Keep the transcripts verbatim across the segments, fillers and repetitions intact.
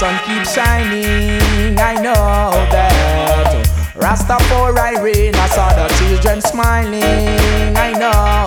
sun keeps shining. I know that Rastafari reign. I saw the children smiling. I know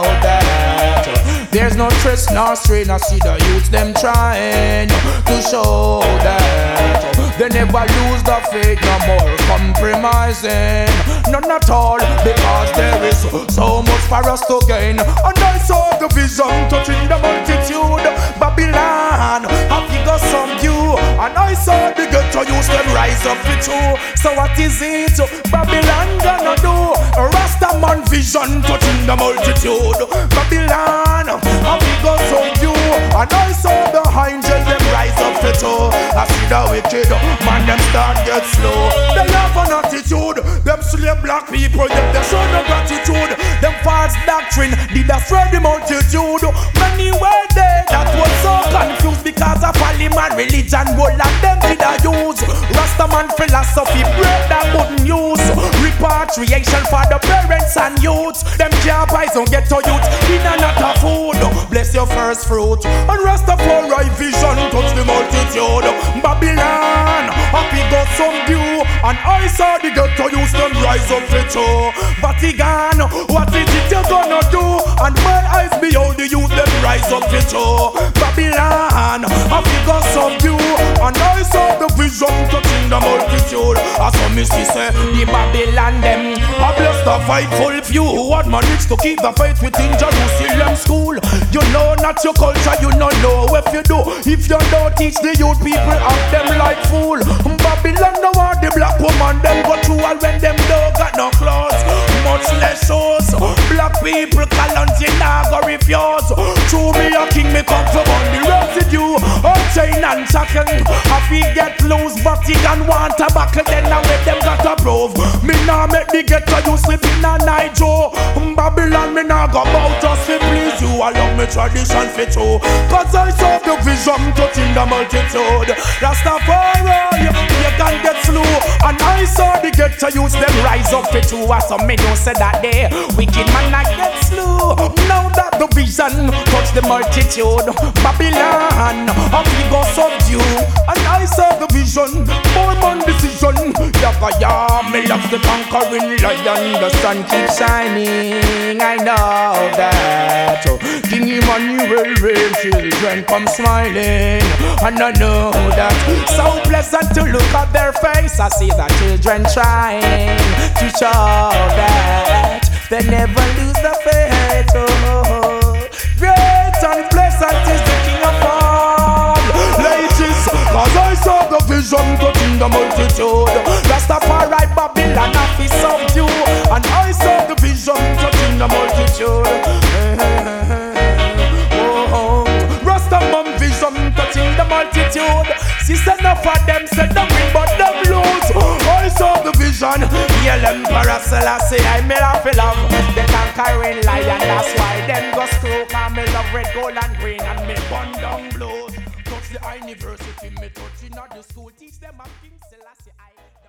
that there's no stress nor strain. I see the youths them trying to show that they never lose the faith, no more compromising. None at all, because there is so much for us to gain. And I saw the vision touching the multitude. Babylon, I figure some you. And I saw the ghetto youth them rise up with you. So what is it Babylon gonna do? Rastaman vision touching the multitude. Babylon, I figure some you. And I saw the angels them rise up with you. I see the wicked man them start get slow. They have an attitude. Them slave black people, yet they show no gratitude. Them false doctrine did destroy the multitude. Many were there that was so confused because of folly man religion. All of them did a use Rastaman philosophy break that wouldn't use. Repatriation for the parents and youths. Them can't buy some ghetto youth in and not a food. Bless your first fruit. And Rastafari vision touch the multitude. Babylon, happy got some view. And I saw the ghetto youth them rise up for two. Vatican, what is it you gonna do? And my eyes behold the youth them rise up for two. Babylon, happy got some view. And I saw the vision touching the multitude. As some missy say, the Babylon them a bless the fightful few who had managed to keep the faith within Jerusalem school. You know not your culture, you don't know if you do. If you don't teach the youth, people act them like fool. Babylon no want the black woman them go through all when them don't got no clothes, much less shoes. Black people Kalonji nah go refuse. True me a king, me come from on the residue. All chain and shackle, if he get loose, but he can want a buckle, then I with them got a prove. Me nah make the ghetto you slip in a night Joe. Babylon me nah go bout just to please you. I love me tradition fit you. Cause I saw the vision touching the multitude. Rastafari, you can get slew. And I saw the ghetto youths them rise up fit you. As some men don't say that they wicked man I get slew. Now that the vision touch the multitude. Babylon, up we go subdue. And I saw the vision, more man decision. Yaka ya, me love the conquering lion. The sun keeps shining, I know that. King Emmanuel reign, children come smiling. And I know that. So pleasant to look at their face. I see the children trying to show that they never lose the faith. Oh, great and pleasant is the King of all. Ladies, cause I saw the vision touching the multitude. Rastafari Babylon have his subdue. And I saw the vision touching the multitude. Oh, Rastaman vision touching the multitude. Sister enough of them said them win but them lose. I saw the vision. Yell Emperor Selassie, I me love for love. The conquering lion, that's why them go screw. Cause me love red, gold and green and me bun down blues. Touch the university, me touch in the school. Teach them of King Selassie I